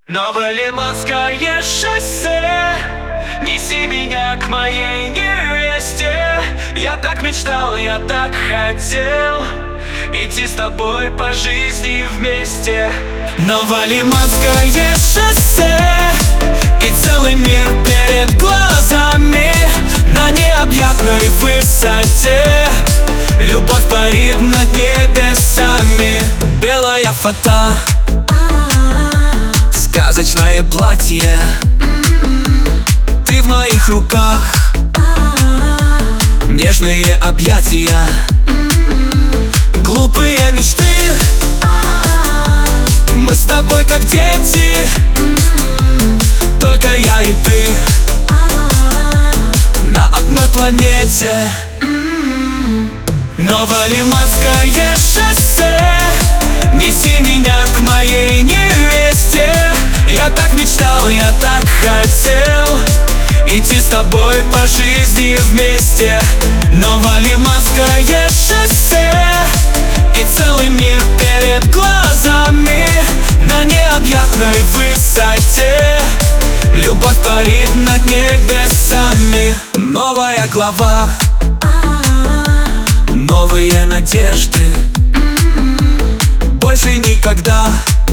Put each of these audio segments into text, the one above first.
Новолиманское шоссе, неси меня к моей невесте. Я так мечтал, я так хотел идти с тобой по жизни вместе. Новолиманское шоссе, и целый мир перед глазами. На необъятной высоте любовь парит над небесами. Белая фата, сказочное платье, ты в моих руках, нежные объятия, глупые мечты. Мы с тобой как дети, только я и ты на одной планете. Новолиманское шоссе, неси меня к моей невесте. Я так мечтал, я так хотел идти с тобой по жизни вместе. Новолиманское шоссе, и целый мир перед глазами. На необъятной высоте любовь парит над небесами. Новая глава, новые надежды. Больше никогда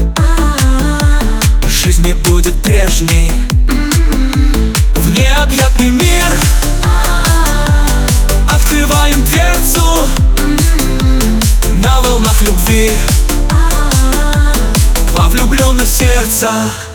жизнь не будет прежней. В необъятный мир открываем дверцу на волнах любви во влюбленных сердца.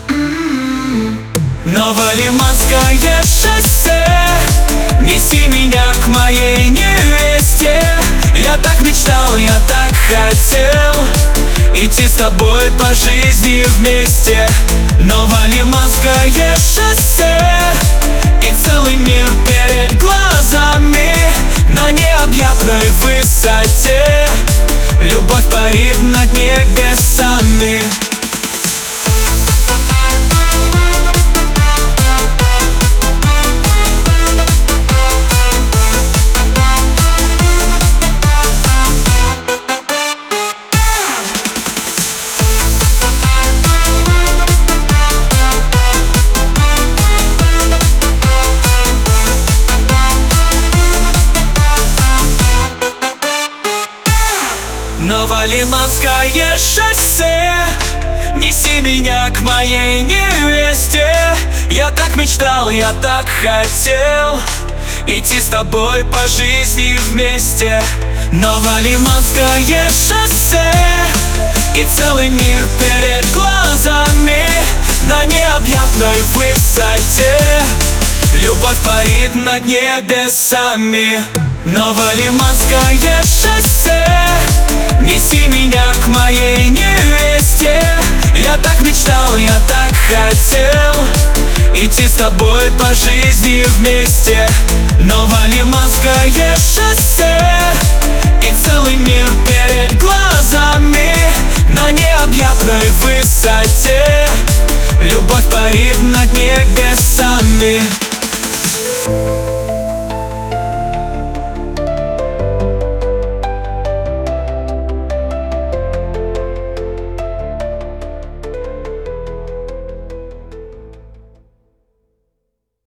Новолиманское шоссе, неси меня к моей невесте. Я так мечтал, я так хотел идти с тобой по жизни вместе. Новолиманское шоссе, и целый мир перед глазами. На необъятной высоте любовь парит над небесами. Новолиманское шоссе, неси меня к моей невесте. Я так мечтал, я так хотел идти с тобой по жизни вместе. Новолиманское шоссе, и целый мир перед глазами. На необъятной высоте любовь парит над небесами. Новолиманское шоссе, неси меня к моей невесте. Я так мечтал, я так хотел идти с тобой по жизни вместе. Новолиманское шоссе, и целый мир перед глазами. На необъятной высоте любовь парит над небесами.